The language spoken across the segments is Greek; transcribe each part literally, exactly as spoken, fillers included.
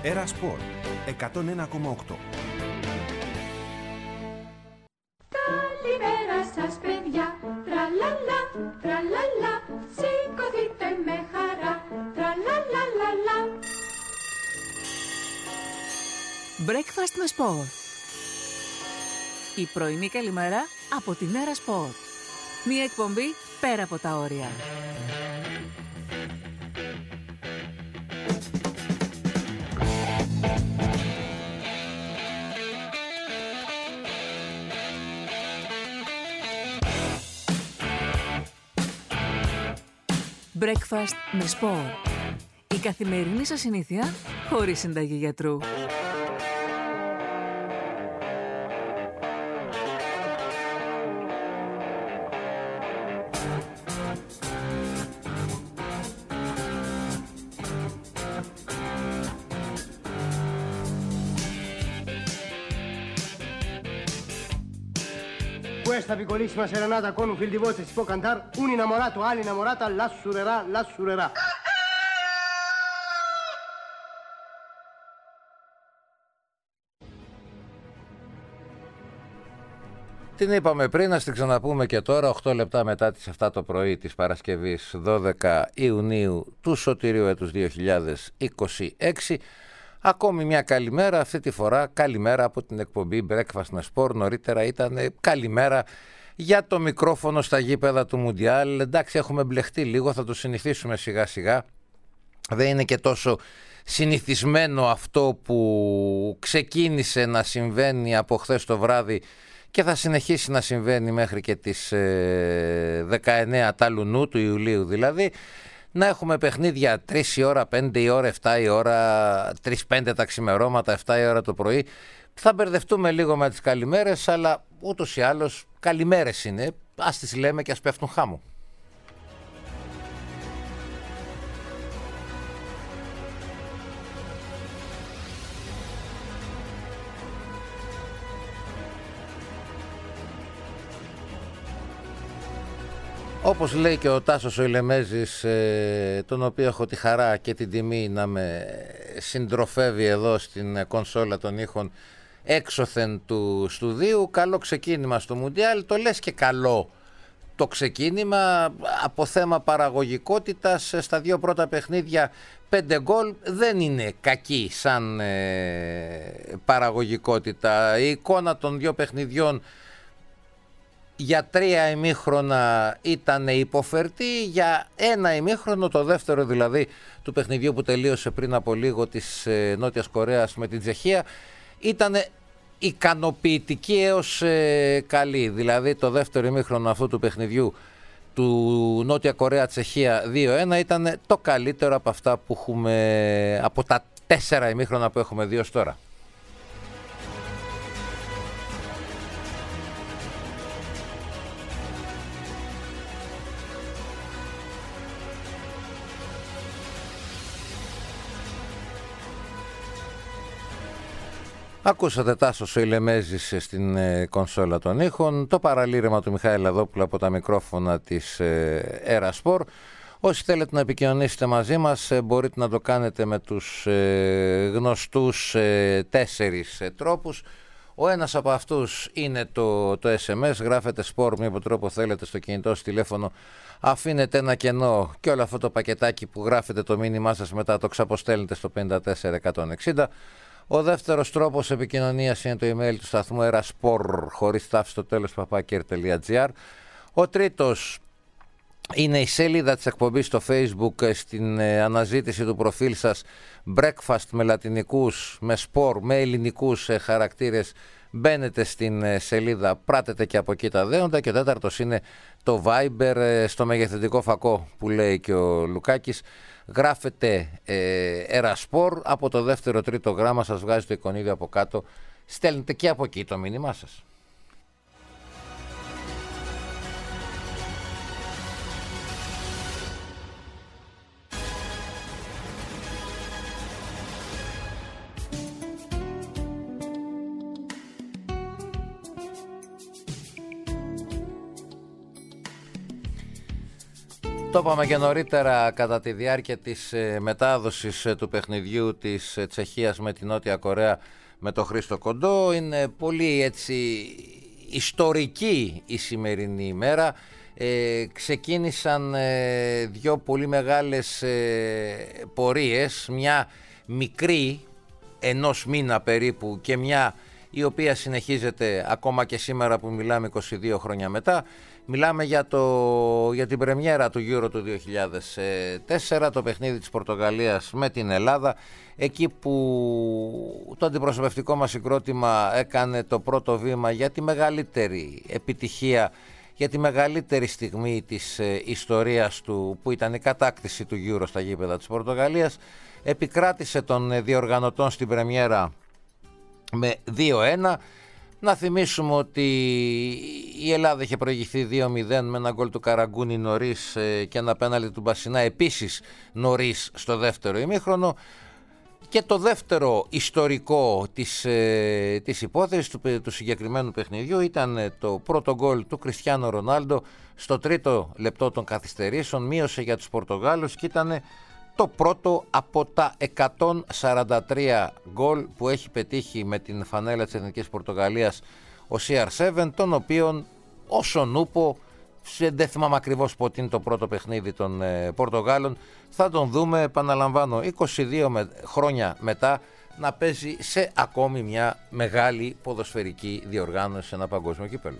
Έρα Σπορ εκατόν ένα κόμμα οκτώ. Καλημέρα σας παιδιά, τραλαλα, τραλαλα, σηκωθείτε με χαρά, τραλαλαλαλα. Breakfast με Σπορ. Η πρωινή καλημέρα από την Έρα Σπορ. Μία εκπομπή πέρα από τα όρια. Breakfast με Σπορ. Η καθημερινή σας συνήθεια χωρίς συνταγή γιατρού. Questa piccolissima serenata con un fil di voce si può cantare un innamorato all'innamorata la surerà, la surerà. Την είπαμε πριν, να την ξαναπούμε και τώρα, οκτώ λεπτά μετά τις επτά το πρωί της Παρασκευής δώδεκα Ιουνίου του Σωτηρίου έτους δύο χιλιάδες είκοσι έξι. Ακόμη μια καλημέρα, αυτή τη φορά καλημέρα από την εκπομπή Breakfast με Sport. Νωρίτερα ήταν καλημέρα για το μικρόφωνο στα γήπεδα του Μουντιάλ. Εντάξει, έχουμε μπλεχτεί λίγο, θα το συνηθίσουμε σιγά σιγά. Δεν είναι και τόσο συνηθισμένο αυτό που ξεκίνησε να συμβαίνει από χθες το βράδυ και θα συνεχίσει να συμβαίνει μέχρι και τις δεκαεννέα Ταλουνού, του Ιουλίου δηλαδή. Να έχουμε παιχνίδια τρεις η ώρα, πέντε η ώρα, επτά η ώρα, τρεις πέντε τα ξημερώματα, επτά η ώρα το πρωί. Θα μπερδευτούμε λίγο με τις καλημέρες, αλλά ούτως ή άλλως καλημέρες είναι. Ας τις λέμε και ας πέφτουν χάμου. Όπως λέει και ο Τάσος ο Ηλεμέζης, ε, τον οποίο έχω τη χαρά και την τιμή να με συντροφεύει εδώ στην κονσόλα των ήχων έξωθεν του στουδίου, καλό ξεκίνημα στο Μουντιάλ. Το λες και καλό το ξεκίνημα, από θέμα παραγωγικότητας στα δύο πρώτα παιχνίδια πέντε γκολ δεν είναι κακή σαν ε, παραγωγικότητα. Η εικόνα των δύο παιχνιδιών για τρία ημίχρονα ήταν υποφερτή, για ένα ημίχρονο, το δεύτερο δηλαδή του παιχνιδιού που τελείωσε πριν από λίγο της ε, Νότιας Κορέας με την Τσεχία, ήταν ικανοποιητική έως ε, καλή. Δηλαδή το δεύτερο ημίχρονο αυτού του παιχνιδιού του Νότια Κορέα-Τσεχία δύο ένα ήταν το καλύτερο από αυτά που έχουμε, από τα τέσσερα ημίχρονα που έχουμε δει ως τώρα. Ακούσατε Τάσος ο Ηλεμέζης στην ε, κονσόλα των ήχων, το παραλήρημα του Μιχάλη Λαδόπουλου από τα μικρόφωνα της ε, Έρα Σπορ. Όσοι θέλετε να επικοινωνήσετε μαζί μας ε, μπορείτε να το κάνετε με τους ε, γνωστούς ε, τέσσερις ε, τρόπους. Ο ένας από αυτούς είναι το, το ες εμ ες, γράφετε Σπορ με όποιο τρόπο θέλετε στο κινητό στο τηλέφωνο, αφήνετε ένα κενό και όλο αυτό το πακετάκι που γράφετε το μήνυμά σας μετά το ξαποστέλνετε στο πέντε τέσσερα εκατόν εξήντα. Ο δεύτερος τρόπος επικοινωνίας είναι το email του σταθμού eraspor χωρίς τάφη στο τέλος παπάκερ τελεία τζι άρ. Ο τρίτος είναι η σελίδα της εκπομπής στο Facebook, στην ε, αναζήτηση του προφίλ σας Breakfast με λατινικούς, με σπορ, με ελληνικούς ε, χαρακτήρες. Μπαίνετε στην ε, σελίδα, πράτετε και από εκεί τα δέοντα. Και ο τέταρτος είναι το Viber ε, στο μεγεθυντικό φακό που λέει και ο Λουκάκης. Γράφετε ε, Ερασπορ, από το δεύτερο τρίτο γράμμα σας βγάζει το εικονίδιο από κάτω, στέλνετε και από εκεί το μήνυμά σας. Το είπαμε και νωρίτερα κατά τη διάρκεια της μετάδοσης του παιχνιδιού της Τσεχίας με την Νότια Κορέα με το Χρήστο Κοντό. Είναι πολύ έτσι ιστορική η σημερινή ημέρα. Ε, ξεκίνησαν ε, δύο πολύ μεγάλες ε, πορείες, μια μικρή ενός μήνα περίπου και μια η οποία συνεχίζεται ακόμα και σήμερα που μιλάμε είκοσι δύο χρόνια μετά. Μιλάμε για, το, για την πρεμιέρα του Euro του δύο χιλιάδες τέσσερα, το παιχνίδι της Πορτογαλίας με την Ελλάδα, εκεί που το αντιπροσωπευτικό μας συγκρότημα έκανε το πρώτο βήμα για τη μεγαλύτερη επιτυχία, για τη μεγαλύτερη στιγμή της ε, ιστορίας του, που ήταν η κατάκτηση του Euro στα γήπεδα της Πορτογαλίας. Επικράτησε των διοργανωτών στην πρεμιέρα με δύο ένα. Να θυμίσουμε ότι η Ελλάδα είχε προηγηθεί δύο μηδέν με ένα γκολ του Καραγκούνη νωρίς ε, και ένα πέναλτι του Μπασινά επίσης νωρίς στο δεύτερο ημίχρονο. Και το δεύτερο ιστορικό της, ε, της υπόθεσης του, του συγκεκριμένου παιχνιδιού ήταν το πρώτο γκολ του Κριστιάνο Ρονάλντο στο τρίτο λεπτό των καθυστερήσεων. Μείωσε για τους Πορτογάλους και ήταν το πρώτο από τα εκατόν σαράντα τρία γκολ που έχει πετύχει με την φανέλα της Εθνικής Πορτογαλίας ο σι αρ επτά, τον οποίον όσον ούπο, δεν θυμάμαι ακριβώς πότε είναι το πρώτο παιχνίδι των ε, Πορτογάλων, θα τον δούμε, επαναλαμβάνω, είκοσι δύο με, χρόνια μετά να παίζει σε ακόμη μια μεγάλη ποδοσφαιρική διοργάνωση σε ένα παγκόσμιο κύπελλο.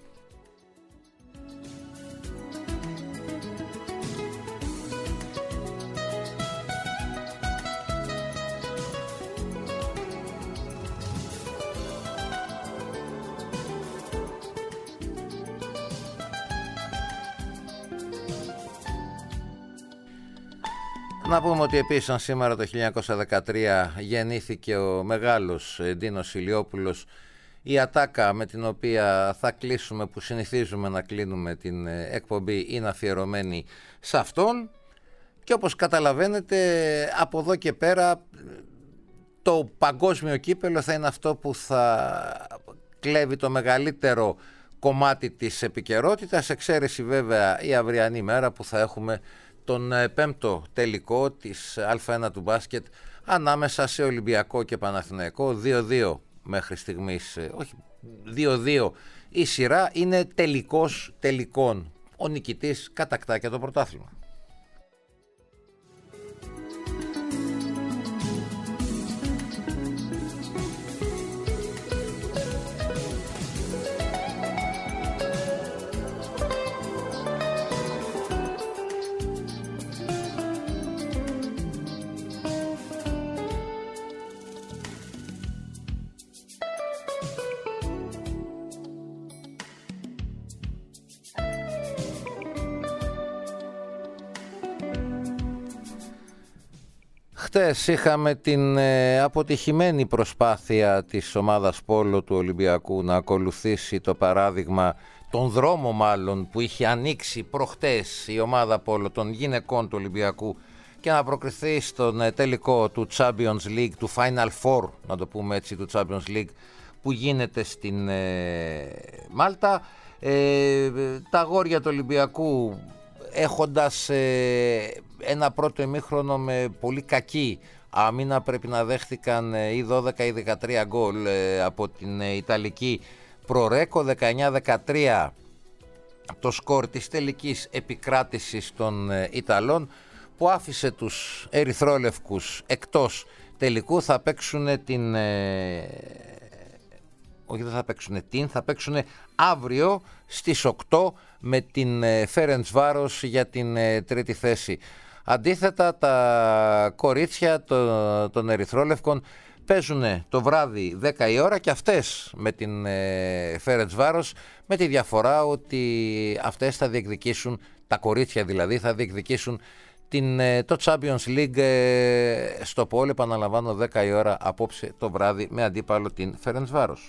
Να πούμε ότι επίσης σήμερα το χίλια εννιακόσια δεκατρία γεννήθηκε ο μεγάλος Ντίνος Ηλιόπουλος, η ατάκα με την οποία θα κλείσουμε, που συνηθίζουμε να κλείνουμε την εκπομπή, είναι αφιερωμένη σε αυτόν. Και όπως καταλαβαίνετε, από εδώ και πέρα το παγκόσμιο κύπελλο θα είναι αυτό που θα κλέβει το μεγαλύτερο κομμάτι της επικαιρότητας, εξαίρεση βέβαια η αυριανή μέρα που θα έχουμε τον πέμπτο τελικό της Α ένα του μπάσκετ ανάμεσα σε Ολυμπιακό και Παναθηναϊκό. δύο δύο μέχρι στιγμής, όχι δύο δύο η σειρά, είναι τελικός τελικών. Ο νικητής κατακτά και το πρωτάθλημα. Χτες είχαμε την ε, αποτυχημένη προσπάθεια της ομάδας Πόλο του Ολυμπιακού να ακολουθήσει το παράδειγμα, τον δρόμο μάλλον που είχε ανοίξει προχτές η ομάδα Πόλο των γυναικών του Ολυμπιακού και να προκριθεί στον ε, τελικό του Champions League, του Final Four, να το πούμε έτσι, του Champions League που γίνεται στην ε, Μάλτα. Ε, τα αγόρια του Ολυμπιακού, έχοντας ε, ένα πρώτο ημίχρονο με πολύ κακή άμυνα, πρέπει να δέχτηκαν ή δώδεκα ή δεκατρία γκολ ε, από την ε, Ιταλική προρέκο, δεκαεννιά δεκατρία το σκορ της τελικής επικράτησης των ε, Ιταλών, που άφησε τους ερυθρόλευκους εκτός τελικού. Θα παίξουν την... Ε, όχι δεν θα παίξουν την, θα παίξουν αύριο στις οκτώ με την Φέρεντσβάρος για την τρίτη θέση. Αντίθετα, τα κορίτσια των ερυθρόλευκων παίζουν το βράδυ δέκα η ώρα και αυτές με την Φέρεντσβάρος, με τη διαφορά ότι αυτές θα διεκδικήσουν, τα κορίτσια δηλαδή, θα διεκδικήσουν την, το Champions League στο Πόλο, επαναλαμβάνω, δέκα η ώρα απόψε το βράδυ με αντίπαλο την Φέρεντσβάρος.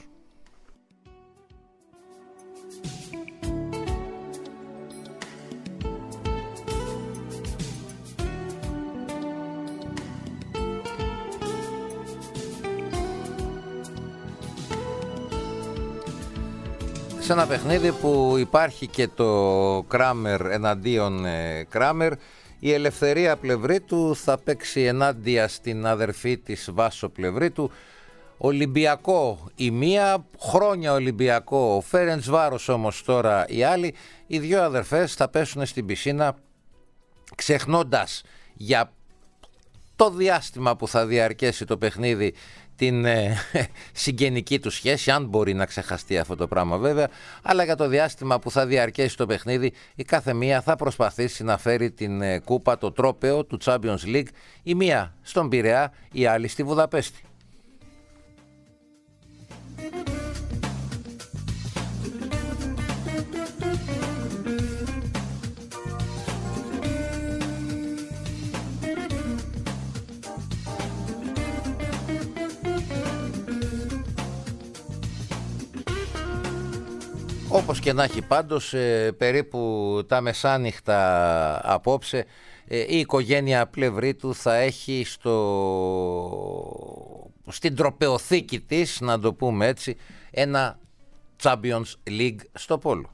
σε ένα παιχνίδι που υπάρχει και το Κράμερ εναντίον Κράμερ. Η Ελευθερία Πλευρίτου θα παίξει ενάντια στην αδερφή της Βάσο Πλευρίτου. Ολυμπιακό η μία, χρόνια Ολυμπιακό ο Φέρεντσβάρος όμως τώρα οι άλλοι. Οι δύο αδερφές θα πέσουν στην πισίνα ξεχνώντας για το διάστημα που θα διαρκέσει το παιχνίδι την ε, συγγενική του σχέση, αν μπορεί να ξεχαστεί αυτό το πράγμα βέβαια, αλλά για το διάστημα που θα διαρκέσει το παιχνίδι η κάθε μία θα προσπαθήσει να φέρει την ε, κούπα, το τρόπαιο του Champions League, η μία στον Πειραιά, η άλλη στη Βουδαπέστη. Όπως και να έχει πάντως, ε, περίπου τα μεσάνυχτα απόψε, ε, η οικογένεια Πλευρίτου θα έχει στο, στην τροπεοθήκη της, να το πούμε έτσι, ένα Champions League στο πόλο.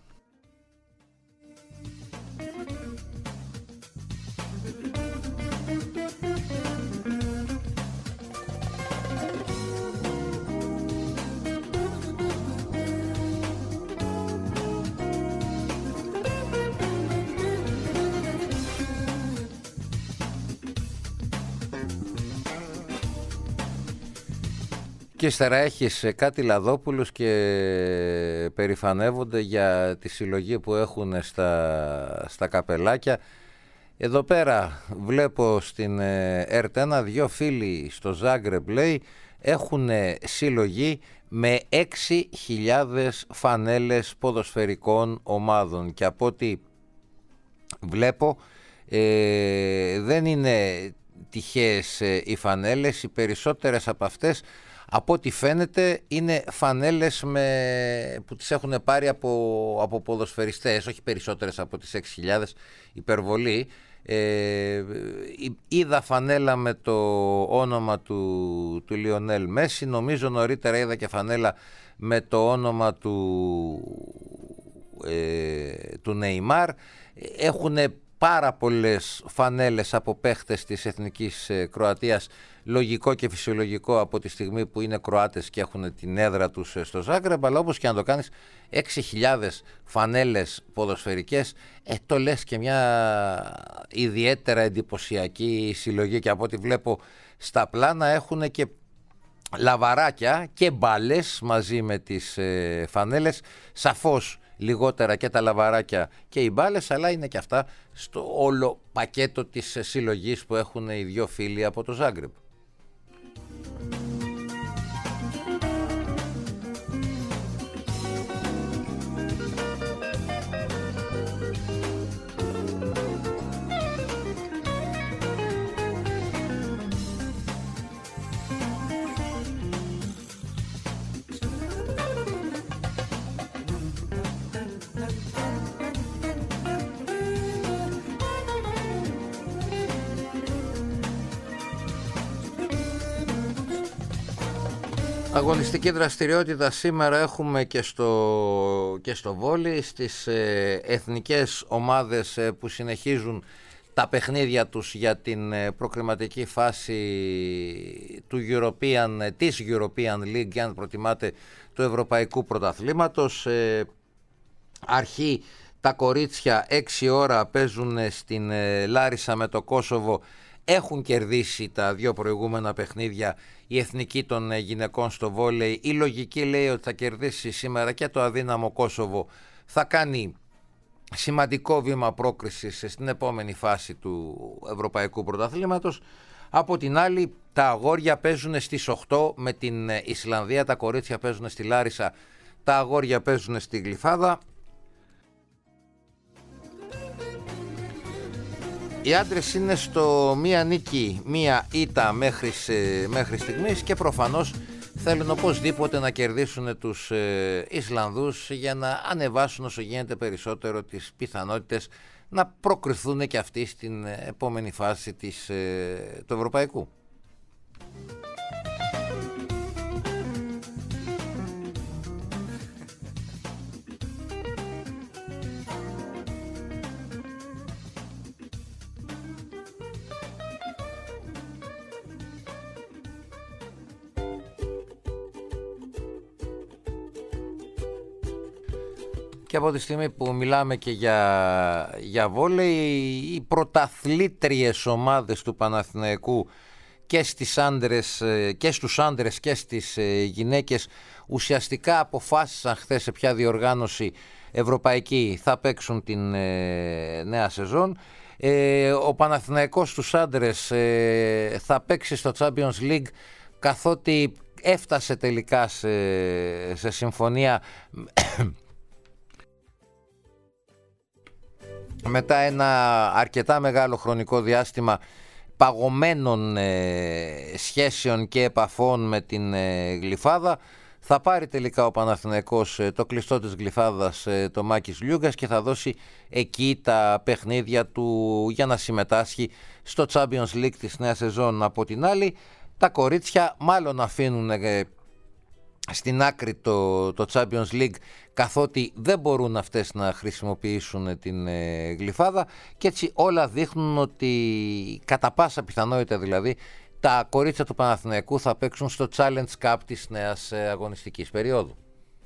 Και ύστερα έχεις κάτι Λαδόπουλους και περηφανεύονται για τη συλλογή που έχουν στα, στα καπελάκια. Εδώ πέρα βλέπω στην ΕΡΤ ένα δυο φίλοι στο Ζάγκρεπ, λέει, έχουν συλλογή με έξι χιλιάδες φανέλες ποδοσφαιρικών ομάδων και από ό,τι βλέπω ε, δεν είναι τυχαίες οι φανέλες, οι περισσότερες από αυτές από ό,τι φαίνεται είναι φανέλες με, που τις έχουν πάρει από, από ποδοσφαιριστές, όχι περισσότερες από τις έξι χιλιάδες, υπερβολή. Ε, είδα φανέλα με το όνομα του, του Λιονέλ Μέση, νομίζω νωρίτερα είδα και φανέλα με το όνομα του, ε, του Νεϊμάρ. Έχουν πάρα πολλές φανέλες από παίχτες της Εθνικής Κροατίας, λογικό και φυσιολογικό από τη στιγμή που είναι Κροάτες και έχουν την έδρα τους στο Ζάγκρεπ, αλλά όπως και να το κάνεις, έξι χιλιάδες φανέλες ποδοσφαιρικές, ε, το λες και μια ιδιαίτερα εντυπωσιακή συλλογή, και από ό,τι βλέπω στα πλάνα έχουν και λαβαράκια και μπάλες μαζί με τις ε, φανέλες, σαφώς λιγότερα και τα λαβαράκια και οι μπάλες, αλλά είναι και αυτά στο όλο πακέτο της συλλογής που έχουν οι δύο φίλοι από το Ζάγκρεπ. Αγωνιστική δραστηριότητα σήμερα έχουμε και στο, και στο βόλι, στις ε, εθνικές ομάδες ε, που συνεχίζουν τα παιχνίδια τους για την ε, προκριματική φάση του European, ε, της European League, αν προτιμάτε, του Ευρωπαϊκού Πρωταθλήματος. Ε, αρχή τα κορίτσια έξι ώρα παίζουν στην ε, Λάρισα με το Κόσοβο. Έχουν κερδίσει τα δύο προηγούμενα παιχνίδια η εθνική των γυναικών στο βόλεϊ. Η λογική λέει ότι θα κερδίσει σήμερα και το αδύναμο Κόσοβο. Θα κάνει σημαντικό βήμα πρόκρισης στην επόμενη φάση του Ευρωπαϊκού Πρωταθλήματος. Από την άλλη, τα αγόρια παίζουν στις οκτώ με την Ισλανδία, τα κορίτσια παίζουν στη Λάρισα, τα αγόρια παίζουν στη Γλυφάδα. Οι άντρες είναι στο μία νίκη, μία ήττα μέχρι, μέχρι στιγμής και προφανώς θέλουν οπωσδήποτε να κερδίσουν τους ε, Ισλανδούς για να ανεβάσουν όσο γίνεται περισσότερο τις πιθανότητες να προκριθούν και αυτοί στην επόμενη φάση της, ε, του Ευρωπαϊκού. Και από τη στιγμή που μιλάμε και για, για βόλεϊ, οι πρωταθλήτριες ομάδες του Παναθηναϊκού και, στις άντρες, και στους άντρες και στις γυναίκες ουσιαστικά αποφάσισαν χθες σε ποια διοργάνωση ευρωπαϊκή θα παίξουν την ε, νέα σεζόν. Ε, ο Παναθηναϊκός στους άντρες ε, θα παίξει στο Champions League, καθότι έφτασε τελικά σε, σε συμφωνία μετά ένα αρκετά μεγάλο χρονικό διάστημα παγωμένων ε, σχέσεων και επαφών με την ε, Γλυφάδα. Θα πάρει τελικά ο Παναθηναϊκός ε, το κλειστό της Γλυφάδας, ε, το Μάκης Λιούγκας, και θα δώσει εκεί τα παιχνίδια του για να συμμετάσχει στο Champions League της νέας σεζόν. Από την άλλη, τα κορίτσια μάλλον αφήνουν ε, στην άκρη το, το Champions League, καθότι δεν μπορούν αυτές να χρησιμοποιήσουν την ε, Γλυφάδα, και έτσι όλα δείχνουν ότι κατά πάσα πιθανότητα δηλαδή τα κορίτσια του Παναθηναϊκού θα παίξουν στο Challenge Cup της νέας ε, αγωνιστικής περίοδου.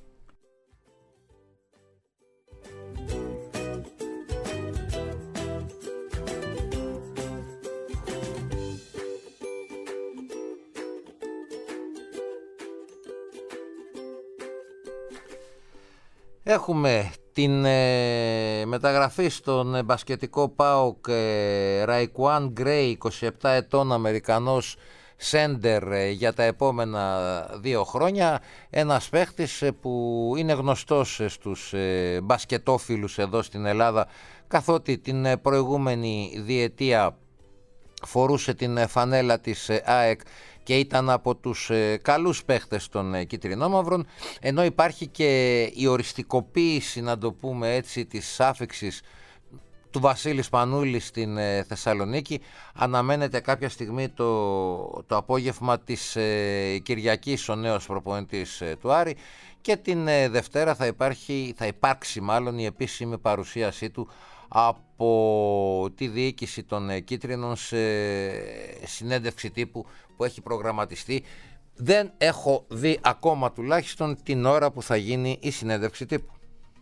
Έχουμε την ε, μεταγραφή στον ε, μπασκετικό ΠΑΟΚ ε, Ραϊκουάν Γκρέι, είκοσι επτά ετών, Αμερικανός σέντερ, ε, για τα επόμενα δύο χρόνια. Ένας παίχτης ε, που είναι γνωστός ε, στους ε, μπασκετόφιλους εδώ στην Ελλάδα, καθότι την ε, προηγούμενη διετία φορούσε την ε, φανέλα της ε, ΑΕΚ και ήταν από τους ε, καλούς παίχτες των ε, κυτρινόμαυρων, ενώ υπάρχει και η οριστικοποίηση, να το πούμε έτσι, της άφιξης του Βασίλη Σπανούλη στην ε, Θεσσαλονίκη. Αναμένεται κάποια στιγμή το, το απόγευμα της ε, Κυριακής ο νέος προπονητής ε, του Άρη, και την ε, Δευτέρα θα, υπάρχει, θα υπάρξει μάλλον η επίσημη παρουσίασή του από τη διοίκηση των ε, Κίτρινων σε συνέντευξη τύπου που έχει προγραμματιστεί. Δεν έχω δει ακόμα τουλάχιστον την ώρα που θα γίνει η συνέντευξη τύπου.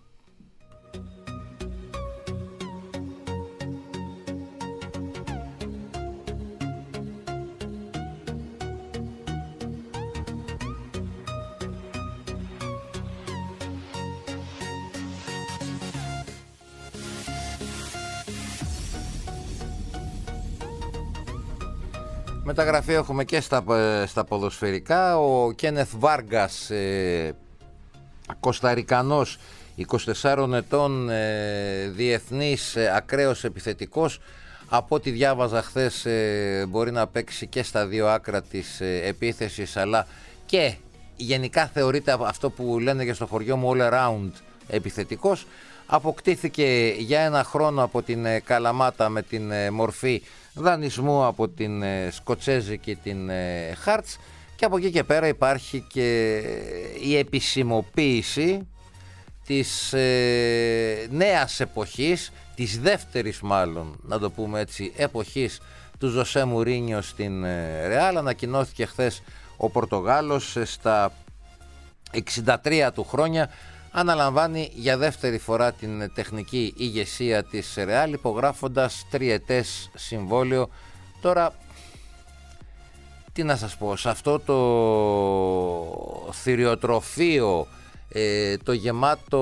Μεταγραφή έχουμε και στα, στα ποδοσφαιρικά. Ο Κένεθ Βάργκας, ε, Κοσταρικανός, είκοσι τεσσάρων ετών, ε, διεθνής, ε, ακραίος επιθετικός. Από ό,τι διάβαζα χθες, ε, μπορεί να παίξει και στα δύο άκρα της ε, επίθεσης, αλλά και γενικά θεωρείται αυτό που λένε και στο χωριό μου all around επιθετικός. Αποκτήθηκε για ένα χρόνο από την ε, Καλαμάτα με την ε, μορφή δανεισμού από την ε, Σκοτσέζη και την ε, Χάρτς, και από εκεί και πέρα υπάρχει και η επισημοποίηση της ε, νέας εποχής, της δεύτερης μάλλον, να το πούμε έτσι, εποχής του Ζωσέ Μουρίνιο στην ε, Ρεάλ. Ανακοινώθηκε χθες ο Πορτογάλος ε, στα εξήντα τρία του χρόνια, αναλαμβάνει για δεύτερη φορά την τεχνική ηγεσία της Ρεάλ, υπογράφοντας τριετές συμβόλαιο. Τώρα, τι να σας πω, σε αυτό το θηριοτροφείο, ε, το γεμάτο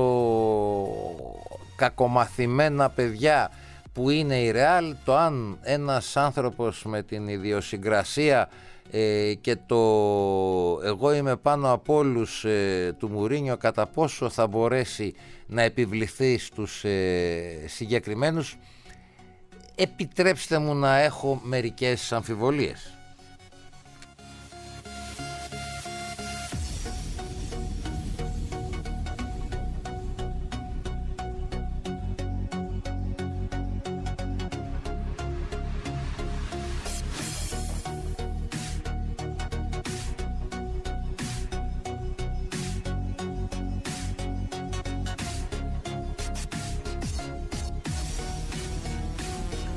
κακομαθημένα παιδιά που είναι η Ρεάλ, το αν ένας άνθρωπος με την ιδιοσυγκρασία ε, και το εγώ είμαι πάνω από όλους ε, του Μουρίνιο, κατά πόσο θα μπορέσει να επιβληθεί στους ε, συγκεκριμένους, επιτρέψτε μου να έχω μερικές αμφιβολίες.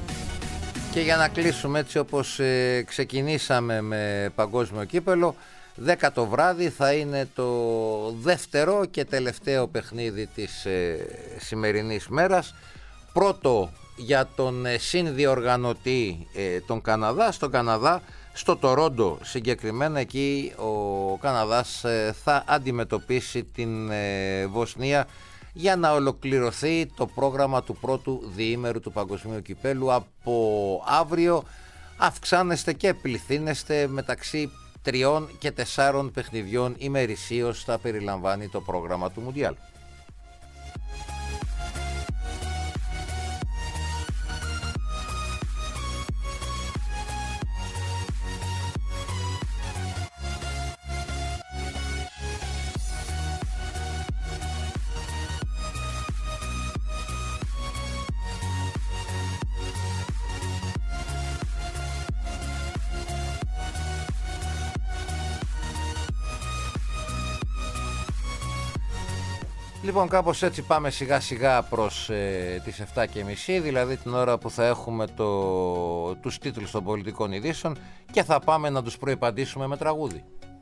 Και για να κλείσουμε έτσι όπως ε, ξεκινήσαμε με παγκόσμιο κύπελο, δέκα το βράδυ θα είναι το δεύτερο και τελευταίο παιχνίδι της ε, σημερινής μέρας. Πρώτο για τον ε, συνδιοργανωτή ε, τον Καναδά, στον Καναδά, στο Τορόντο συγκεκριμένα. Εκεί ο Καναδάς ε, θα αντιμετωπίσει την ε, Βοσνία για να ολοκληρωθεί το πρόγραμμα του πρώτου διήμερου του Παγκοσμίου Κυπέλου. Από αύριο αυξάνεστε και πληθύνεστε, μεταξύ τριών και τεσσάρων παιχνιδιών ημερησίως θα περιλαμβάνει το πρόγραμμα του Μουντιάλ. Λοιπόν, κάπως έτσι πάμε σιγά σιγά προς ε, τις εφτά και μισή, δηλαδή την ώρα που θα έχουμε το, τους τίτλους των πολιτικών ειδήσεων, και θα πάμε να τους προϋπαντήσουμε με τραγούδι.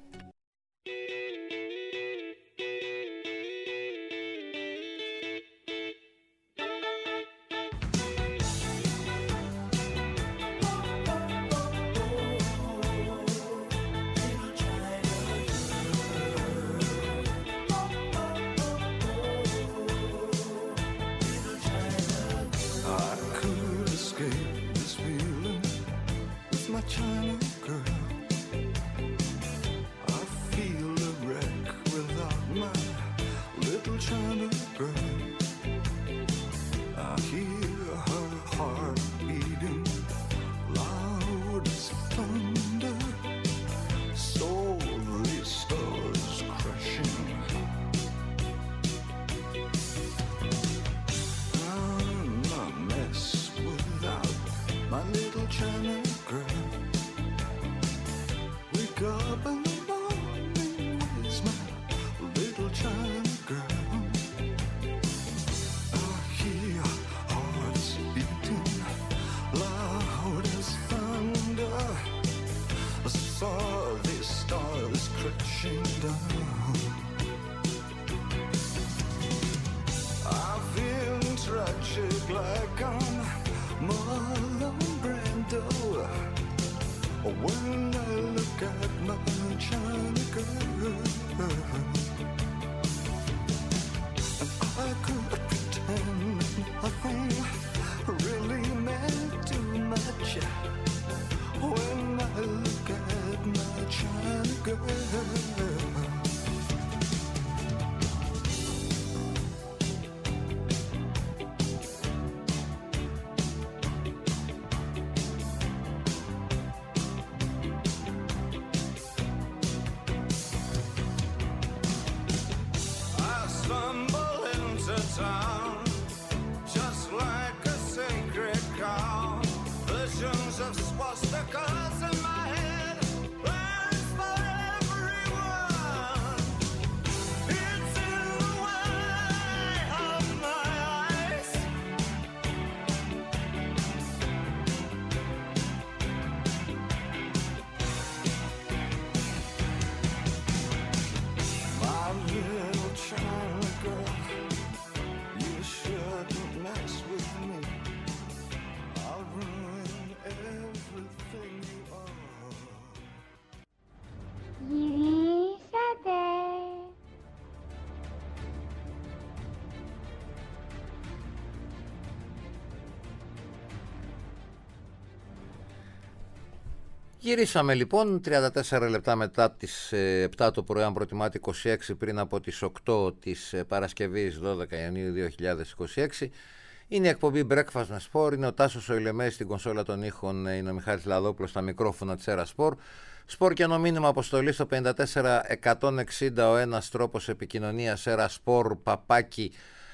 Γυρίσαμε λοιπόν τριάντα τέσσερα λεπτά μετά τις επτά το πρωί, αν προτιμάτε είκοσι έξι πριν από τις οκτώ της Παρασκευής δώδεκα Ιανουαρίου δύο χιλιάδες είκοσι έξι. Είναι η εκπομπή Breakfast με Sport, είναι ο Τάσος ο Ηλεμέης στην κονσόλα των ήχων, είναι ο Μιχάλης Λαδόπουλος στα μικρόφωνα της Έρα Sport. Sport και ένα μήνυμα αποστολή στο πέντε τέσσερα εκατόν εξήντα, ο ένας τρόπος επικοινωνίας, Έρα Sport, παπάκι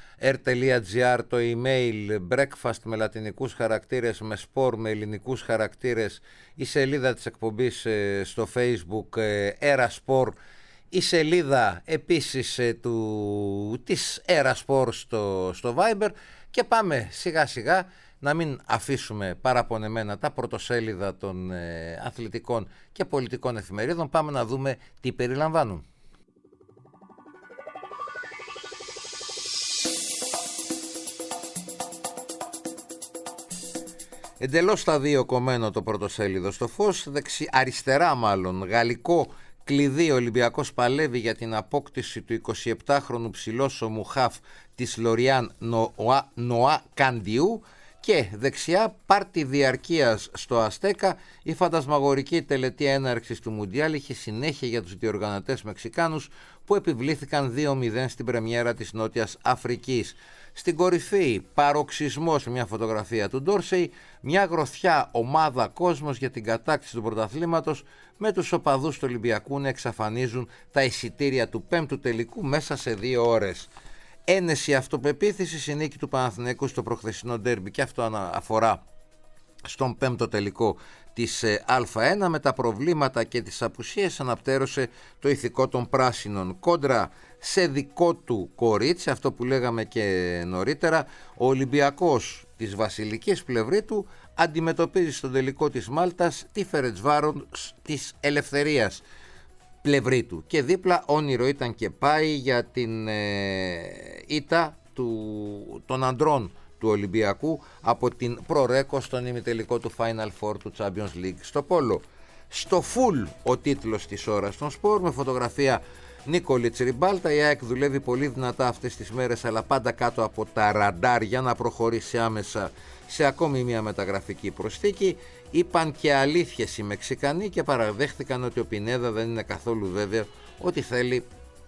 air.gr, το email breakfast με λατινικούς χαρακτήρες, με sport με ελληνικούς χαρακτήρες, η σελίδα της εκπομπής ε, στο Facebook Έρα Sport, η σελίδα επίσης ε, του, της Έρα Sport στο, στο Viber, και πάμε σιγά σιγά να μην αφήσουμε παραπονεμένα τα πρωτοσέλιδα των ε, αθλητικών και πολιτικών εφημερίδων. Πάμε να δούμε τι περιλαμβάνουν. Εντελώς σταδίο κομμένο το πρωτοσέλιδο στο φως, δεξι, αριστερά μάλλον, γαλλικό κλειδί, ο Ολυμπιακός παλεύει για την απόκτηση του εικοσιεπτάχρονου ψηλόσωμου χαφ της Λοριάν Νοά, Νοά Καντιού, και δεξιά πάρτι διαρκείας στο Αστέκα. Η φαντασμαγορική τελετή έναρξης του Μουντιάλ είχε συνέχεια για τους διοργανωτές Μεξικάνους που επιβλήθηκαν δύο μηδέν στην πρεμιέρα της Νότιας Αφρικής. Στην κορυφή παροξισμός με μια φωτογραφία του Ντόρσεϊ, μια γροθιά ομάδα κόσμος για την κατάκτηση του πρωταθλήματος, με τους οπαδούς του Ολυμπιακού να εξαφανίζουν τα εισιτήρια του πέμπτου τελικού μέσα σε δύο ώρες. Ένεση αυτοπεποίθησης η νίκη του Παναθηναϊκού στο προχθεσινό ντέρμπι, και αυτό αφορά στον πέμπτο τελικό της Α1. Με τα προβλήματα και τις απουσίες αναπτέρωσε το ηθικό των πράσινων. Κόντρα σε δικό του κορίτσι, αυτό που λέγαμε και νωρίτερα, ο Ολυμπιακός της βασιλικής πλευρή του αντιμετωπίζει στον τελικό της Μάλτας τη Φερεντσβάρος της Ελευθερίας πλευρή του, και δίπλα όνειρο ήταν και πάει για την ε, ήττα του, των αντρών του Ολυμπιακού από την Προρέκο στον ημιτελικό του Final Four του Champions League στο Πόλο. Στο full ο τίτλος της ώρας των σπορ, με φωτογραφία Νίκολιτς Ριμπάλτα. Η ΑΕΚ δουλεύει πολύ δυνατά αυτές τις μέρες, αλλά πάντα κάτω από τα ραντάρ για να προχωρήσει άμεσα σε ακόμη μια μεταγραφική προσθήκη. Είπαν και αλήθειες οι Μεξικανοί και παραδέχθηκαν ότι ο Πινέδα δεν είναι καθόλου βέβαιο ότι θέλει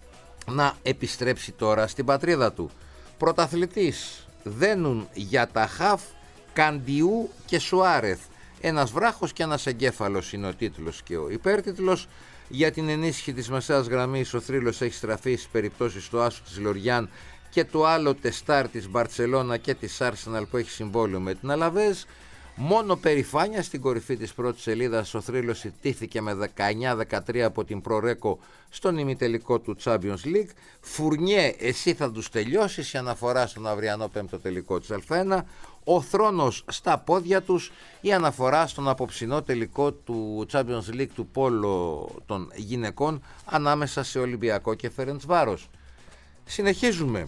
να επιστρέψει τώρα στην πατρίδα του. Πρωταθλητής δένουν για τα χαφ Καντιού και Σουάρεθ. Ένας βράχος και ένας εγκέφαλος είναι ο τίτλος και ο υπέρτιτλος. Για την ενίσχυση της μεσαίας γραμμής ο θρύλος έχει στραφεί στις περιπτώσεις του άσου της Λοριάν και του άλλο τεστάρ της Μπαρτσελώνα και της Άρσεναλ που έχει συμβόλαιο με την Αλαβέζ. Μόνο περηφάνεια. Στην κορυφή της πρώτης σελίδας ο θρύλος ιτήθηκε με δεκαεννιά δεκατρία από την Προρέκο στον ημιτελικό του Champions League. Φουρνιέ, εσύ θα τους τελειώσεις, η αναφορά στον αυριανό πέμπτο τελικό της Α1. Ο θρόνος στα πόδια τους, η αναφορά στον απόψινό τελικό του Champions League του Πόλο των γυναικών ανάμεσα σε Ολυμπιακό και Φερεντσβάρος. Συνεχίζουμε.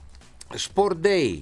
Sport Day,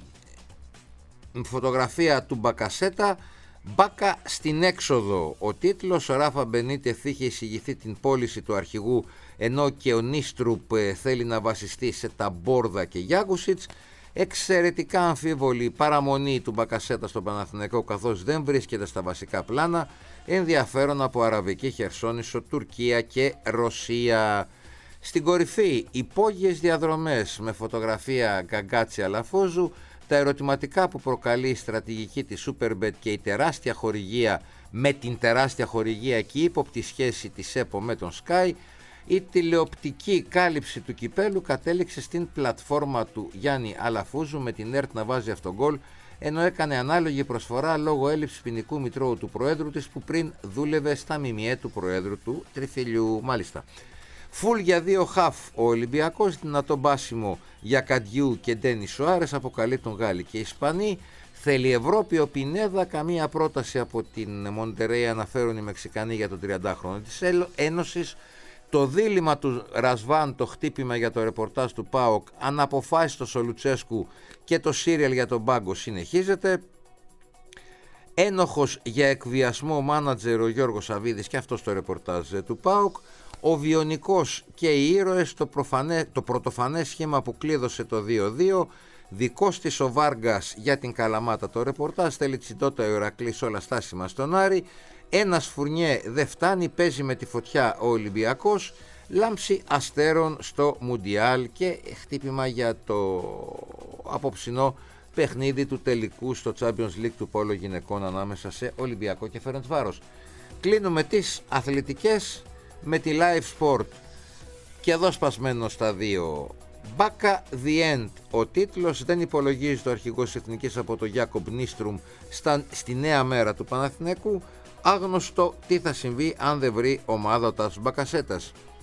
φωτογραφία του Μπακασέτα. Μπάκα στην έξοδο ο τίτλος. Ο Ράφα Μπενίτεθ είχε εισηγηθεί την πώληση του αρχηγού, ενώ και ο Νίστρουπ θέλει να βασιστεί σε Ταμπόρδα και Γιάκουσιτς. Εξαιρετικά αμφίβολη παραμονή του Μπακασέτα στο Παναθηναϊκό, καθώς δεν βρίσκεται στα βασικά πλάνα. Ενδιαφέρον από Αραβική Χερσόνησο, Τουρκία και Ρωσία. Στην κορυφή υπόγειες διαδρομές με φωτογραφία Γκαγκάτσι Αλαφούζου. Τα ερωτηματικά που προκαλεί η στρατηγική της Superbet και η τεράστια χορηγία με την τεράστια χορηγία και η ύποπτη σχέση της ΕΠΟ με τον Sky. Η τηλεοπτική κάλυψη του κυπέλου κατέληξε στην πλατφόρμα του Γιάννη Αλαφούζου, με την ΕΡΤ να βάζει αυτογκόλ, ενώ έκανε ανάλογη προσφορά λόγω έλλειψης ποινικού μητρώου του Προέδρου της, που πριν δούλευε στα ΜΜΕ του Προέδρου του Τριφυλιού. Μάλιστα. Φουλ για δύο χαφ ο Ολυμπιακός, δυνατό μπάσιμο για Καντιού και Ντένι Σουάρες, αποκαλύπτουν Γάλλοι και Ισπανοί. Θέλει Ευρώπη ο Πινέδα, καμία πρόταση από την Μοντερέι αναφέρουν οι Μεξικανοί για τον τριαντάχρονο της Ένωσης. Το δίλημμα του Ρασβάν, το χτύπημα για το ρεπορτάζ του ΠΑΟΚ, αναποφάσιστος ο Λουτσέσκου και το σύριαλ για τον Μπάγκο συνεχίζεται. Ένοχος για εκβιασμό ο μάνατζερ ο Γιώργος Σαββίδης, και αυτό στο ρεπορτάζ του ΠΑΟΚ. Ο Βιονικός και οι ήρωες, το, προφανέ, το πρωτοφανές σχήμα που κλείδωσε το δύο δύο. Δικός της ο Βάργκας για την Καλαμάτα, το ρεπορτάζ. Θέλει Τσιντότα ο Ηρακλής, όλα στάσιμα στον Άρη. Ένας Φουρνιέ δεν φτάνει, παίζει με τη φωτιά ο Ολυμπιακός. Λάμψη αστέρων στο Μουντιάλ και χτύπημα για το απόψινό παιχνίδι του τελικού στο Champions League του Πόλο γυναικών ανάμεσα σε Ολυμπιακό και Φερεντσβάρος. Κλείνουμε τις αθλητικές με τη Live Sport, και εδώ σπασμένο στα δύο. Μπάκα the end ο τίτλος. Δεν υπολογίζει το αρχηγός της Εθνικής από το Γιάκομπ Νίστρουμ στη νέα μέρα του Παναθηναϊκού. Άγνωστο τι θα συμβεί αν δεν βρει ομάδα ο Τάσος Μπακασέτας.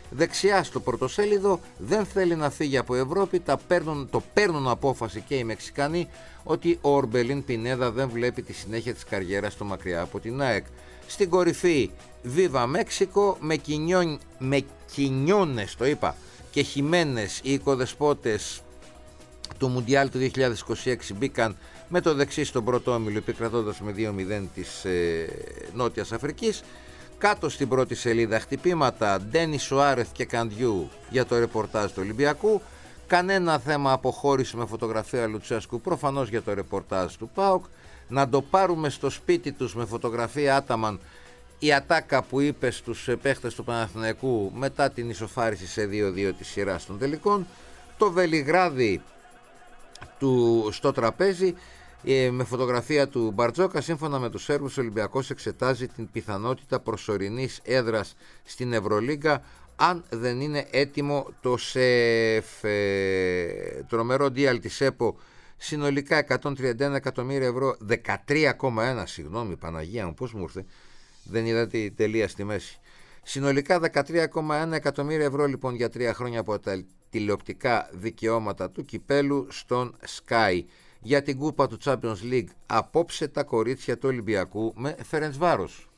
Δεξιά στο πρωτοσέλιδο, δεν θέλει να φύγει από Ευρώπη, τα παίρνουν, το παίρνουν απόφαση και οι Μεξικανοί ότι ο Ορμπελίν Πινέδα δεν βλέπει τη συνέχεια της καριέρας του μακριά από την ΑΕΚ. Στην κορυφή, Βίβα Μέξικο, με, κινιόν, με κινιόνες, το είπα, και Χιμένες, οι οικοδεσπότες του Μουντιάλ του δύο χιλιάδες είκοσι έξι μπήκαν με το δεξί στον πρώτο όμιλο, επικρατώντας με δύο μηδέν της ε, Νότιας Αφρικής. Κάτω στην πρώτη σελίδα χτυπήματα Ντένι Σουάρεθ και Καντιού για το ρεπορτάζ του Ολυμπιακού. Κανένα θέμα αποχώρηση με φωτογραφία Λουτσέσκου, προφανώς για το ρεπορτάζ του ΠΑΟΚ. Να το πάρουμε στο σπίτι τους με φωτογραφία Άταμαν, η ατάκα που είπε στους παίχτες του Παναθηναϊκού μετά την ισοφάριση σε δύο δύο της σειράς των τελικών. Το Βελιγράδι του, στο τραπέζι με φωτογραφία του Μπαρτζόκα. Σύμφωνα με τους Σέρβους, ο Ολυμπιακός εξετάζει την πιθανότητα προσωρινής έδρας στην Ευρωλίγκα αν δεν είναι έτοιμο το ΣΕΦ. Τρομερό deal της ΕΠΟ, συνολικά εκατόν τριάντα ένα εκατομμύρια ευρώ, δεκατρία κόμμα ένα, συγγνώμη Παναγία μου, πώς μου ήρθε, δεν είδα τη τελεία στη μέση. Συνολικά δεκατρία κόμμα ένα εκατομμύρια ευρώ λοιπόν για τρία χρόνια από τα τηλεοπτικά δικαιώματα του κυπέλου στον Sky. Για την κούπα του Champions League, απόψε τα κορίτσια του Ολυμπιακού με Φερεντσβάρος.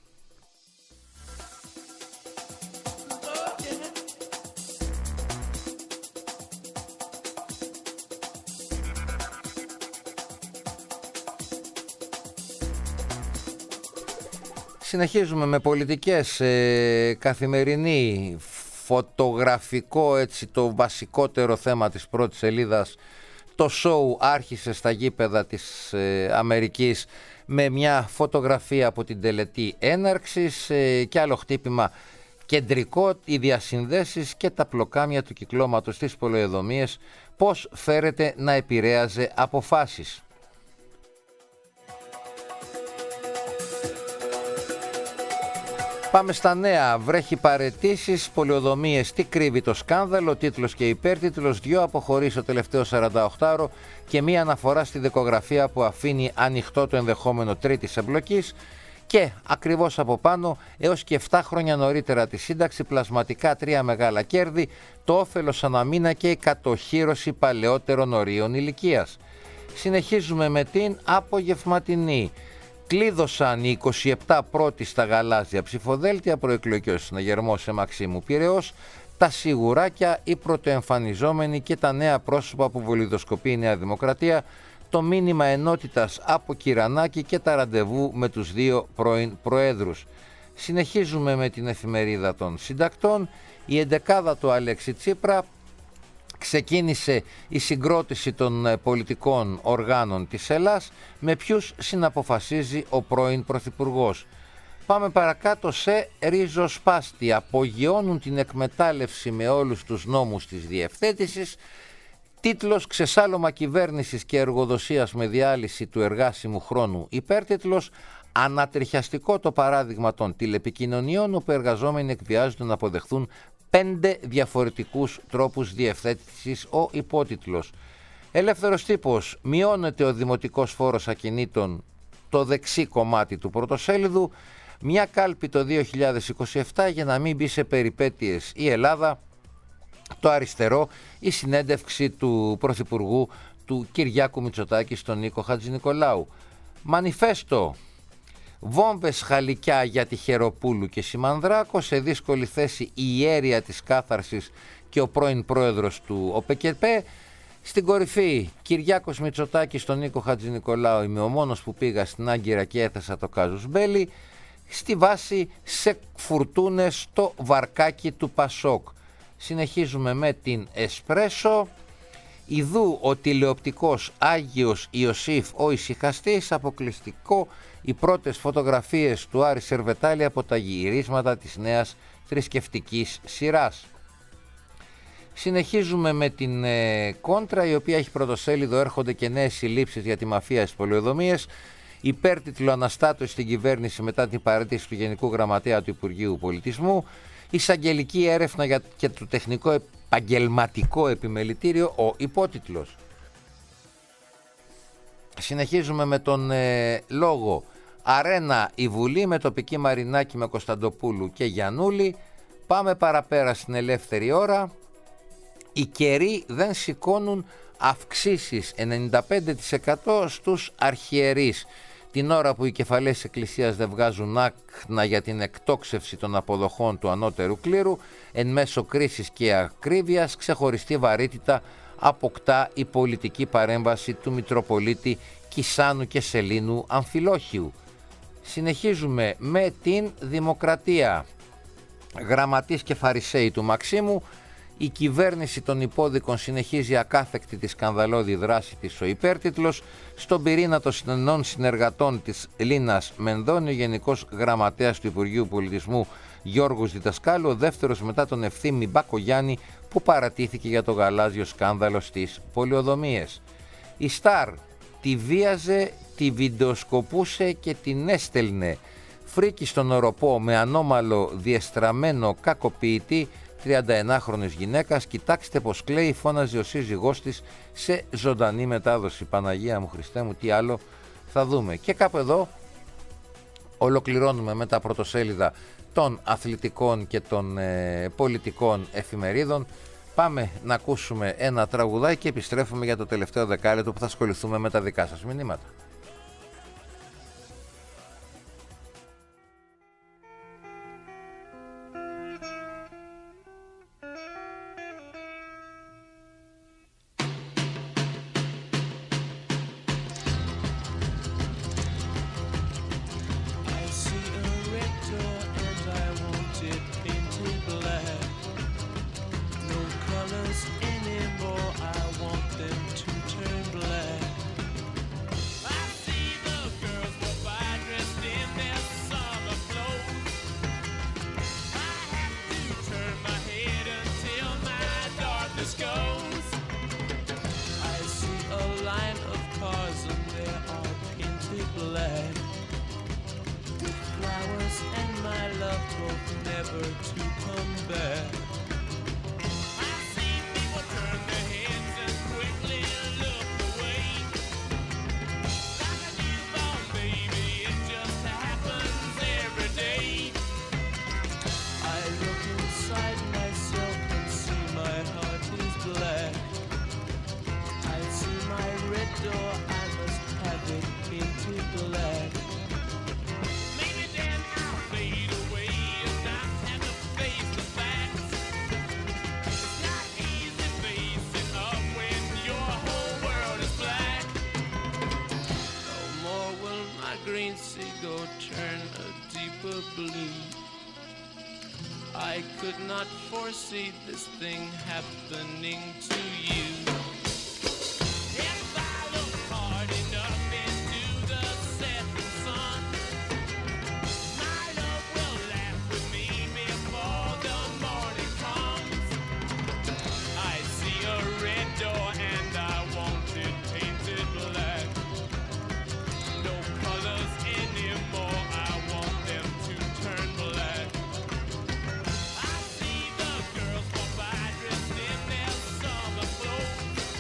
Συνεχίζουμε με πολιτικές, ε, καθημερινή, φωτογραφικό, έτσι, το βασικότερο θέμα της πρώτης σελίδας. Το show άρχισε στα γήπεδα της ε, Αμερικής με μια φωτογραφία από την τελετή έναρξης ε, και άλλο χτύπημα κεντρικό, οι διασυνδέσεις και τα πλοκάμια του κυκλώματος στις πολεοδομίες, πώς φέρεται να επηρέαζε αποφάσεις. Πάμε στα νέα. Βρέχει παραιτήσεις, πολεοδομίες, τι κρύβει το σκάνδαλο, τίτλος και υπέρτιτλος, δυο αποχωρείς το τελευταίο σαρανταοκτάωρο και μία αναφορά στη δικογραφία που αφήνει ανοιχτό το ενδεχόμενο τρίτης εμπλοκής και ακριβώς από πάνω έως και επτά χρόνια νωρίτερα τη σύνταξη, πλασματικά τρία μεγάλα κέρδη, το όφελος αναμήνα και η κατοχύρωση παλαιότερων ορίων ηλικίας. Συνεχίζουμε με την απογευματινή. Κλείδωσαν οι είκοσι επτά πρώτοι στα γαλάζια ψηφοδέλτια, προεκλογικός συναγερμός σε Μαξίμου Πειραιώς, τα σιγουράκια, οι πρωτοεμφανιζόμενοι και τα νέα πρόσωπα που βολιδοσκοπεί η Νέα Δημοκρατία, το μήνυμα ενότητας από Κυρανάκη και τα ραντεβού με τους δύο πρώην προέδρους. Συνεχίζουμε με την εφημερίδα των συντακτών. Η εντεκάδα του Αλέξη Τσίπρα. Ξεκίνησε η συγκρότηση των πολιτικών οργάνων της Ελλάς, με ποιους συναποφασίζει ο πρώην Πρωθυπουργός. Πάμε παρακάτω σε ριζοσπάστη. Απογειώνουν την εκμετάλλευση με όλους τους νόμους της διευθέτησης. Τίτλος «Ξεσάλωμα κυβέρνησης και εργοδοσίας με διάλυση του εργάσιμου χρόνου». Υπέρτιτλος «Ανατριχιαστικό το παράδειγμα των τηλεπικοινωνιών, όπου εργαζόμενοι εκβιάζονται να αποδεχθούν πέντε διαφορετικούς τρόπους διευθέτησης». Ο υπότιτλος. Ελεύθερος τύπος. Μειώνεται ο δημοτικός φόρος ακινήτων, το δεξί κομμάτι του πρωτοσέλιδου. Μια κάλπη το δύο χιλιάδες είκοσι επτά για να μην μπει σε περιπέτειες η Ελλάδα. Το αριστερό, η συνέντευξη του Πρωθυπουργού του Κυριάκου Μητσοτάκη στον Νίκο Χατζηνικολάου. Μανιφέστο. Βόμβες χαλικιά για τη Χεροπούλου και Σιμανδράκο, σε δύσκολη θέση η ιέρια της κάθαρσης και ο πρώην πρόεδρος του ΟΠΕΚΕΠΕ. Στην κορυφή, Κυριάκος Μητσοτάκης στον Νίκο Χατζηνικολάου, είμαι ο μόνος που πήγα στην Άγκυρα και έθεσα το κάζους μπέλι. Στη βάση, σε φουρτούνες το βαρκάκι του Πασόκ. Συνεχίζουμε με την Εσπρέσο. Ιδού ο τηλεοπτικός Άγιος Ιωσήφ ο ησυχαστής, αποκλειστικό οι πρώτες φωτογραφίες του Άρη Σερβετάλη από τα γυρίσματα της νέας θρησκευτικής σειράς. Συνεχίζουμε με την ε, Κόντρα, η οποία έχει πρωτοσέλιδο «Έρχονται και νέες συλλήψεις για τη μαφία στις πολεοδομίες». Υπέρτιτλο «Αναστάτωση στην κυβέρνηση μετά την παραίτηση του Γενικού Γραμματέα του Υπουργείου Πολιτισμού». Εισαγγελική έρευνα για και το τεχνικό επαγγελματικό επιμελητήριο, ο υπότιτλος. Συνεχίζουμε με τον ε, λόγο. Αρένα η Βουλή με τοπική Μαρινάκη με Κωνσταντοπούλου και Γιαννούλη. Πάμε παραπέρα στην ελεύθερη ώρα. Οι καιροί δεν σηκώνουν αυξήσεις ενενήντα πέντε τοις εκατό στους αρχιερείς. Την ώρα που οι κεφαλές εκκλησίας δεν βγάζουν άκνα για την εκτόξευση των αποδοχών του ανώτερου κλήρου, εν μέσω κρίσης και ακρίβειας ξεχωριστή βαρύτητα αποκτά η πολιτική παρέμβαση του Μητροπολίτη Κισάνου και Σελήνου Αμφιλόχιου. Συνεχίζουμε με την Δημοκρατία. Γραμματείς και φαρισαίοι του Μαξίμου, η κυβέρνηση των υπόδικων συνεχίζει ακάθεκτη τη σκανδαλώδη δράση της, ο υπέρτιτλος. Στον πυρήνα των στενών συνεργατών της Λίνας Μενδώνη, ο Γενικός Γραμματέας του Υπουργείου Πολιτισμού Γιώργος Διδασκάλου, ο δεύτερος μετά τον Ευθύμη Μπακογιάννη που παρατήθηκε για το γαλάζιο σκάνδαλο στις πολεοδομίες. Η Σταρ τη βίαζε, τη βιντεοσκοπούσε και την έστελνε. Φρίκη στον οροπό με ανώμαλο διεστραμμένο κακοποιητή τριανταενάχρονης γυναίκας. Κοιτάξτε πως κλαίει, φώναζε ο σύζυγός της σε ζωντανή μετάδοση. Παναγία μου, Χριστέ μου, τι άλλο θα δούμε. Και κάπου εδώ ολοκληρώνουμε με τα πρωτοσέλιδα των αθλητικών και των ε, πολιτικών εφημερίδων. Πάμε να ακούσουμε ένα τραγουδάκι και επιστρέφουμε για το τελευταίο δεκάλεπτο που θα ασχοληθούμε με τα δικά σας μηνύματα. I could not foresee this thing happening to you. If I look hard enough into the setting sun, my love will laugh with me before the morning comes. I see a red door and I want it painted black. No colors anymore, I want them to turn black. I see the girls walk by dressed in their summer clothes.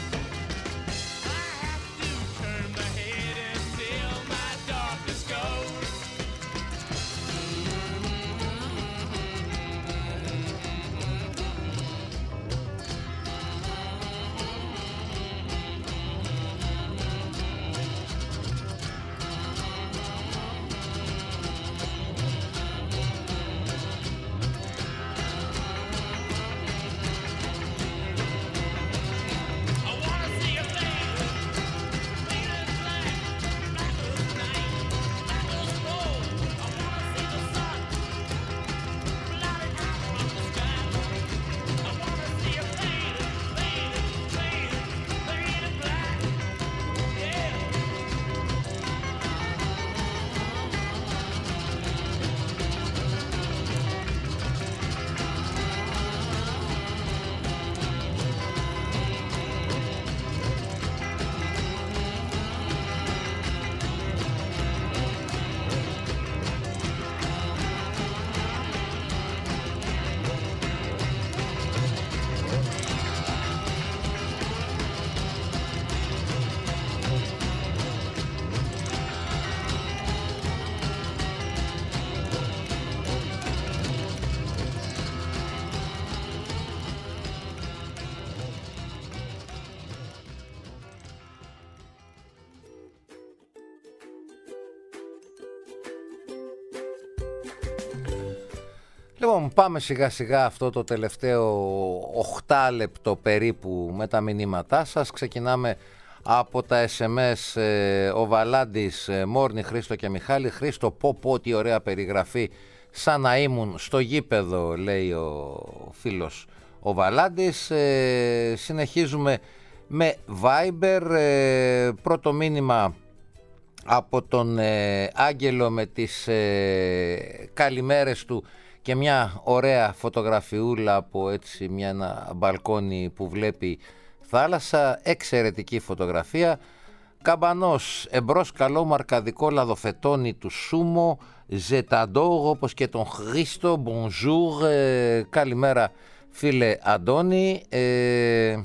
Λοιπόν, πάμε σιγά σιγά αυτό το τελευταίο οχτάλεπτο περίπου με τα μηνύματά σας. Ξεκινάμε από τα ες εμ ες. ε, ο Βαλάντης, ε, Μόρνη, Χρήστο και Μιχάλη. Χρήστο, πω πω τι ωραία περιγραφή, σαν να ήμουν στο γήπεδο, λέει ο φίλος ο Βαλάντης. ε, Συνεχίζουμε με Viber. ε, Πρώτο μήνυμα από τον ε, Άγγελο με τις ε, καλημέρες του και μια ωραία φωτογραφιούλα από έτσι μια, ένα μπαλκόνι που βλέπει θάλασσα. Εξαιρετική φωτογραφία. Καμπανός, εμπρός καλό μαρκαδικό λαδοφετόνι του Σούμο, Ζεταντόγ, όπως και τον Χρήστο, bonjour, ε, καλημέρα φίλε Αντώνη. ε,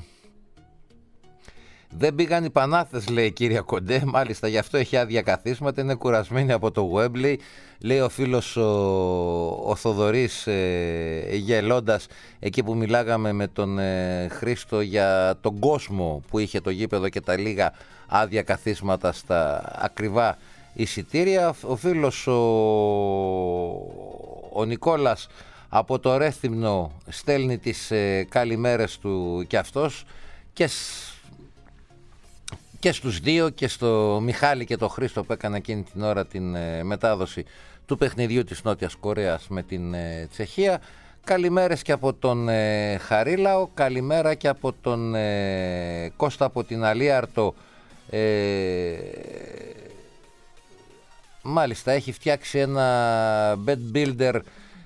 Δεν πήγαν οι Πανάθες, λέει η κυρία Κοντέ, μάλιστα γι' αυτό έχει άδεια καθίσματα, είναι κουρασμένοι από το Wembley, λέει ο φίλος ο, ο Θοδωρής ε, γελώντας εκεί που μιλάγαμε με τον ε, Χρήστο για τον κόσμο που είχε το γήπεδο και τα λίγα άδεια καθίσματα στα ακριβά εισιτήρια. Ο φίλος ο, ο Νικόλας από το Ρέθυμνο στέλνει τις ε, καλημέρες του και αυτός και και στους δύο, και στο Μιχάλη και το Χρήστο που έκανε εκείνη την ώρα την ε, μετάδοση του παιχνιδιού της Νότιας Κορέας με την ε, Τσεχία. Καλημέρες και από τον ε, Χαρίλαο, καλημέρα και από τον ε, Κώστα από την Αλίαρτο. Ε, μάλιστα έχει φτιάξει ένα bed builder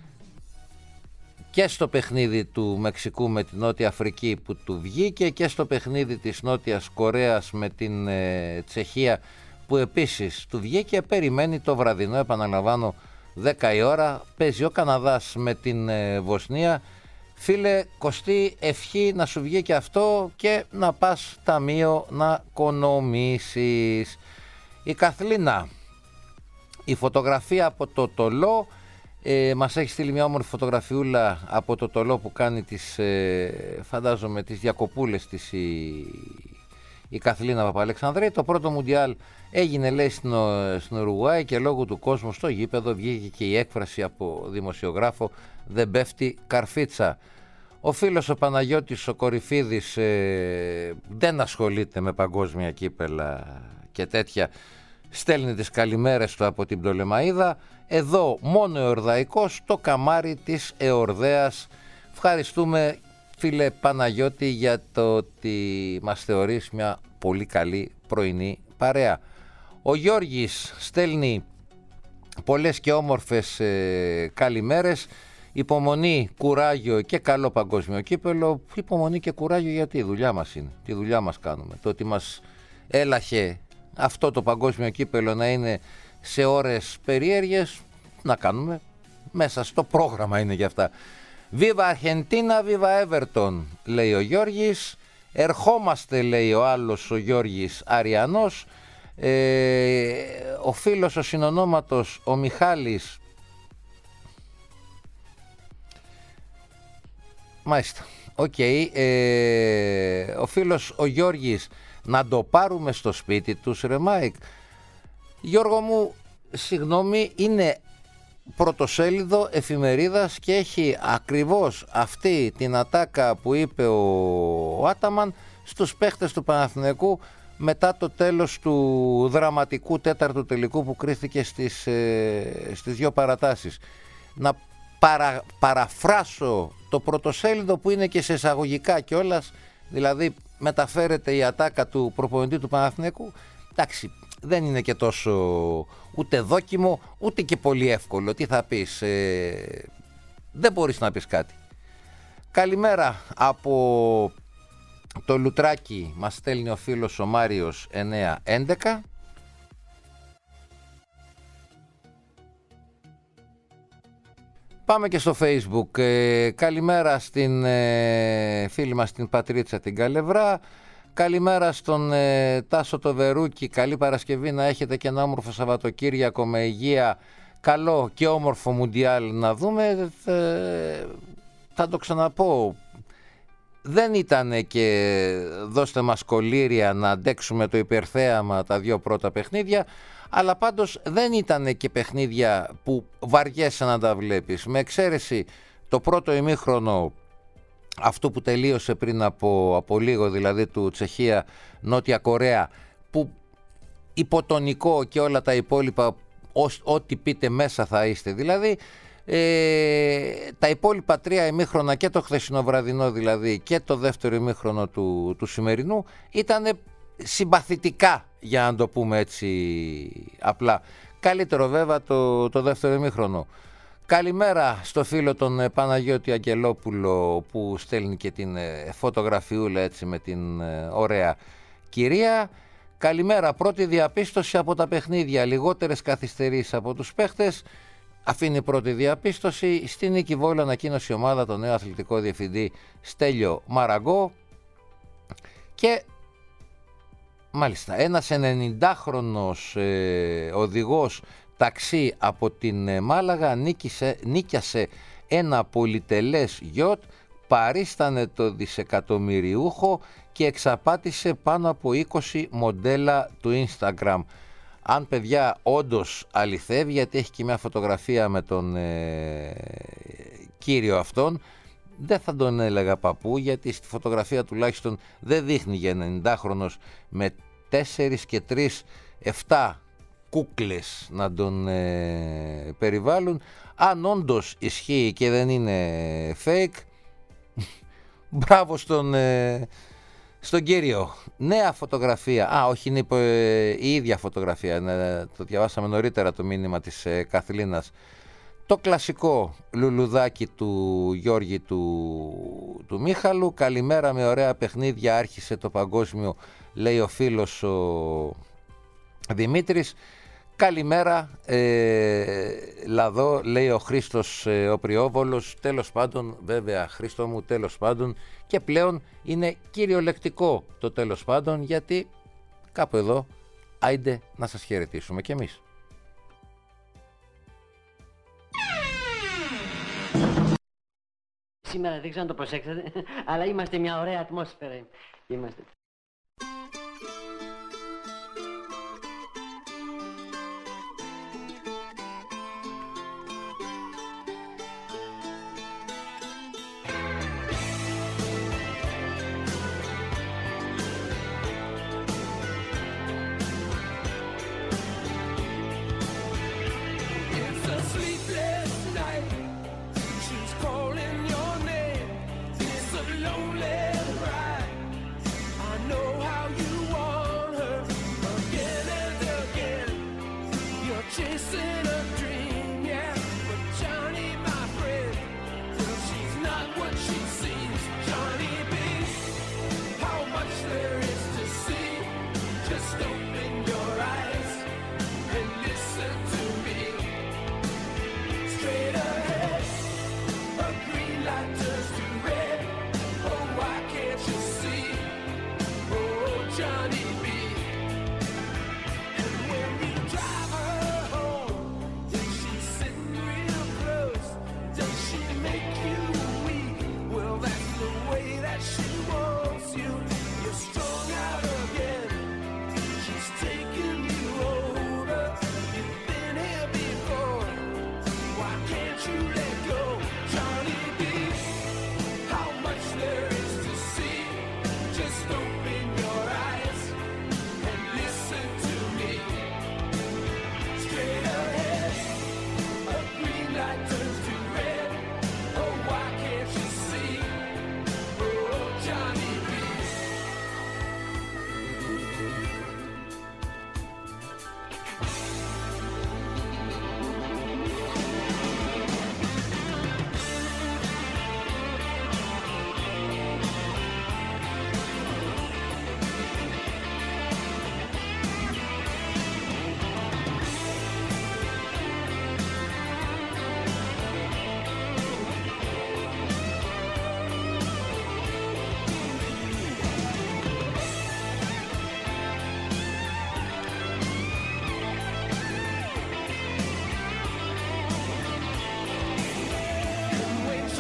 και στο παιχνίδι του Μεξικού με την Νότια Αφρική που του βγήκε και στο παιχνίδι της Νότιας Κορέας με την ε, Τσεχία που επίσης του βγήκε. Περιμένει το βραδινό, επαναλαμβάνω, δέκα η ώρα. Παίζει ο Καναδάς με την ε, Βοσνία. Φίλε Κωστή, ευχή να σου βγει και αυτό και να πας ταμείο να οικονομήσεις. Η Καθλίνα, η φωτογραφία από το Τολό. Ε, μας έχει στείλει μια όμορφη φωτογραφιούλα από το Τολό που κάνει τις, ε, φαντάζομαι, τις διακοπούλες της η, η Καθλίνα Παπαλεξανδρέη. Το πρώτο Μουντιάλ έγινε, λέει, στην, στην Ουρουγουάη και λόγω του κόσμου στο γήπεδο βγήκε και η έκφραση από δημοσιογράφο «Δεν πέφτει καρφίτσα». Ο φίλος ο Παναγιώτης ο Κορυφίδης ε, δεν ασχολείται με παγκόσμια κύπελα και τέτοια, στέλνει τις καλημέρες του από την Πτολεμαΐδα. Εδώ μόνο εορδαϊκός, το καμάρι της Εορδαίας. Ευχαριστούμε φίλε Παναγιώτη για το ότι μας θεωρείς μια πολύ καλή πρωινή παρέα. Ο Γιώργης στέλνει πολλές και όμορφες ε, καλημέρες. Υπομονή, κουράγιο και καλό παγκόσμιο κύπελο. Υπομονή και κουράγιο γιατί η δουλειά μας είναι, τη δουλειά μας κάνουμε. Το ότι μας έλαχε αυτό το παγκόσμιο κύπελο να είναι σε ώρες περίεργες, να κάνουμε, μέσα στο πρόγραμμα είναι για αυτά. Viva Argentina, Viva Everton, λέει ο Γιώργης. Ερχόμαστε, λέει ο άλλος ο Γιώργης Αριανός. ε, Ο φίλος ο συνονόματος ο Μιχάλης, μάλιστα, οκ, okay. ε, ο φίλος ο Γιώργης, να το πάρουμε στο σπίτι τους ρε Μάικ. Γιώργο μου, συγγνώμη, είναι πρωτοσέλιδο εφημερίδας και έχει ακριβώς αυτή την ατάκα που είπε ο, ο Άταμαν στους παίχτες του Παναθηναϊκού μετά το τέλος του δραματικού τέταρτου τελικού που κρίθηκε στις, ε, στις δύο παρατάσεις. Να παρα, παραφράσω το πρωτοσέλιδο που είναι και σε εισαγωγικά κιόλας, δηλαδή μεταφέρεται η ατάκα του προπονητή του Παναθηναϊκού. Εντάξει, δεν είναι και τόσο ούτε δόκιμο ούτε και πολύ εύκολο. Τι θα πεις, ε, δεν μπορείς να πεις κάτι. Καλημέρα από το Λουτράκι, μας στέλνει ο φίλος ο Μάριος εννιά έντεκα. Πάμε και στο Facebook. Ε, καλημέρα στην ε, φίλη μας την Πατρίτσα την Καλευρά. Καλημέρα στον ε, Τάσο το Βερούκι. Καλή Παρασκευή να έχετε και ένα όμορφο Σαββατοκύριακο με υγεία. Καλό και όμορφο Μουντιάλ να δούμε. Ε, θα το ξαναπώ. Δεν ήταν και δώστε μας κολλήρια να αντέξουμε το υπερθέαμα τα δύο πρώτα παιχνίδια. αλλά πάντως δεν ήταν και παιχνίδια που βαριέσαι να τα βλέπεις, με εξαίρεση το πρώτο ημίχρονο, αυτό που τελείωσε πριν από, από λίγο, δηλαδή του Τσεχία Νότια Κορέα, που υποτονικό και όλα τα υπόλοιπα, ως, ό,τι πείτε μέσα θα είστε, δηλαδή ε, τα υπόλοιπα τρία ημίχρονα και το χθεσινό βραδινό δηλαδή και το δεύτερο ημίχρονο του, του σημερινού ήταν συμπαθητικά, για να το πούμε έτσι απλά. Καλύτερο βέβαια το, το δεύτερο ημίχρονο. Καλημέρα στο φίλο τον Παναγιώτη Αγγελόπουλο που στέλνει και την φωτογραφιούλα έτσι με την ωραία κυρία. Καλημέρα, πρώτη διαπίστωση από τα παιχνίδια, λιγότερες καθυστερήσεις από τους παίχτες. Αφήνει πρώτη διαπίστωση. Στην Νίκη Βόλου ανακοίνωσε η ομάδα τον νέο αθλητικό διευθυντή Στέλιο Μαραγκό και μάλιστα ένας ενενηντάχρονος ε, οδηγός ταξί από την Μάλαγα νίκησε, νίκιασε ένα πολυτελές γιότ, παρίστανε το δισεκατομμυριούχο και εξαπάτησε πάνω από είκοσι μοντέλα του Instagram. Αν παιδιά όντως αληθεύει, γιατί έχει και μια φωτογραφία με τον ε, κύριο αυτόν, δεν θα τον έλεγα παππού, γιατί στη φωτογραφία τουλάχιστον δεν δείχνει για ενενηντάχρονος με τέσσερις και τρεις, επτά κούκλες να τον ε, περιβάλλουν. Αν όντως ισχύει και δεν είναι fake, μπράβο στον, ε, στον κύριο. Νέα φωτογραφία, α όχι είναι ε, η ίδια φωτογραφία, ναι, το διαβάσαμε νωρίτερα το μήνυμα της ε, Καθλίνας. Το κλασικό λουλουδάκι του Γιώργη του, του Μίχαλου. Καλημέρα, με ωραία παιχνίδια άρχισε το παγκόσμιο, λέει ο φίλος ο Δημήτρης. Καλημέρα ε, Λαδό, λέει ο Χρήστος ε, ο Πριόβολος. Τέλος πάντων, βέβαια Χρήστο μου, τέλος πάντων, και πλέον είναι κυριολεκτικό το τέλος πάντων, γιατί κάπου εδώ άιντε να σας χαιρετήσουμε κι εμείς. Σήμερα δεν ξέρω αν το προσέξατε, αλλά είμαστε μια ωραία ατμόσφαιρα. Είμαστε.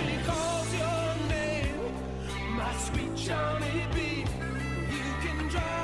Johnny B, you can drive.